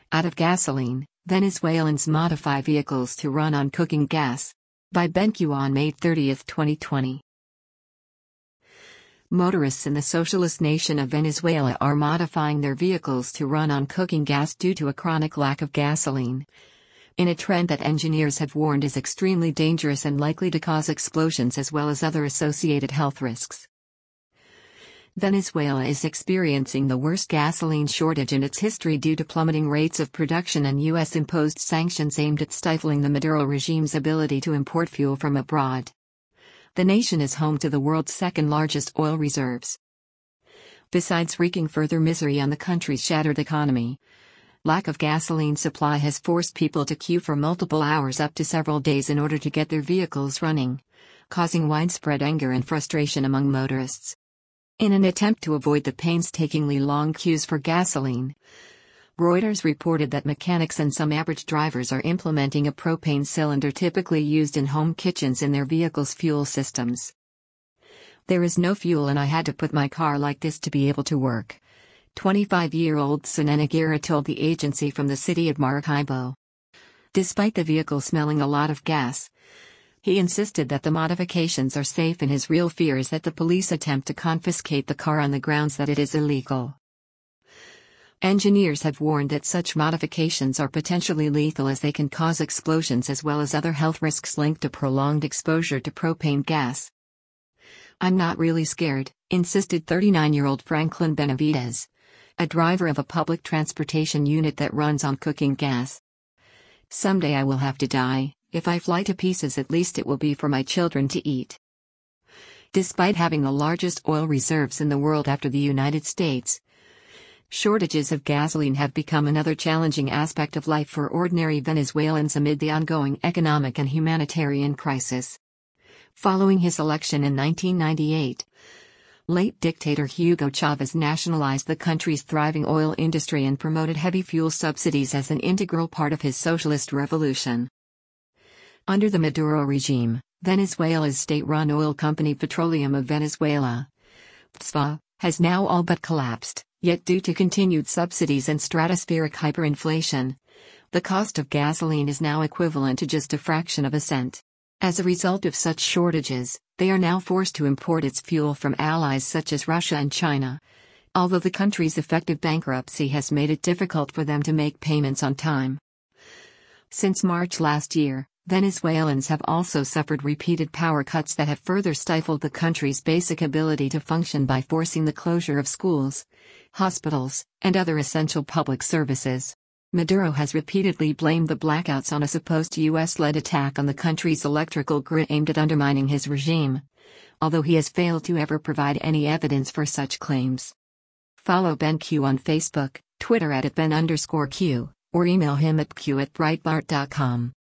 Out of gasoline, Venezuelans modify vehicles to run on cooking gas. By BenQ on May 30, 2020. Motorists in the socialist nation of Venezuela are modifying their vehicles to run on cooking gas due to a chronic lack of gasoline. In a trend that engineers have warned is extremely dangerous and likely to cause explosions as well as other associated health risks. Venezuela is experiencing the worst gasoline shortage in its history due to plummeting rates of production and U.S.-imposed sanctions aimed at stifling the Maduro regime's ability to import fuel from abroad. The nation is home to the world's second-largest oil reserves. Besides wreaking further misery on the country's shattered economy, lack of gasoline supply has forced people to queue for multiple hours up to several days in order to get their vehicles running, causing widespread anger and frustration among motorists. In an attempt to avoid the painstakingly long queues for gasoline, Reuters reported that mechanics and some average drivers are implementing a propane cylinder typically used in home kitchens in their vehicles' fuel systems. "There is no fuel and I had to put my car like this to be able to work," 25-year-old Sunena Guerra told the agency from the city of Maracaibo. Despite the vehicle smelling a lot of gas, he insisted that the modifications are safe and his real fear is that the police attempt to confiscate the car on the grounds that it is illegal. Engineers have warned that such modifications are potentially lethal as they can cause explosions as well as other health risks linked to prolonged exposure to propane gas. "I'm not really scared," insisted 39-year-old Franklin Benavides, a driver of a public transportation unit that runs on cooking gas. "Someday I will have to die. If I fly to pieces, at least it will be for my children to eat." Despite having the largest oil reserves in the world after the United States, shortages of gasoline have become another challenging aspect of life for ordinary Venezuelans amid the ongoing economic and humanitarian crisis. Following his election in 1998, late dictator Hugo Chavez nationalized the country's thriving oil industry and promoted heavy fuel subsidies as an integral part of his socialist revolution. Under the Maduro regime, Venezuela's state-run oil company Petroleum of Venezuela, PSVA, has now all but collapsed, yet due to continued subsidies and stratospheric hyperinflation, the cost of gasoline is now equivalent to just a fraction of a cent. As a result of such shortages, they are now forced to import its fuel from allies such as Russia and China, although the country's effective bankruptcy has made it difficult for them to make payments on time. Since March last year, Venezuelans have also suffered repeated power cuts that have further stifled the country's basic ability to function by forcing the closure of schools, hospitals, and other essential public services. Maduro has repeatedly blamed the blackouts on a supposed US-led attack on the country's electrical grid aimed at undermining his regime, although he has failed to ever provide any evidence for such claims. Follow BenQ on Facebook, Twitter @Ben_Q, or email him at q@breitbart.com.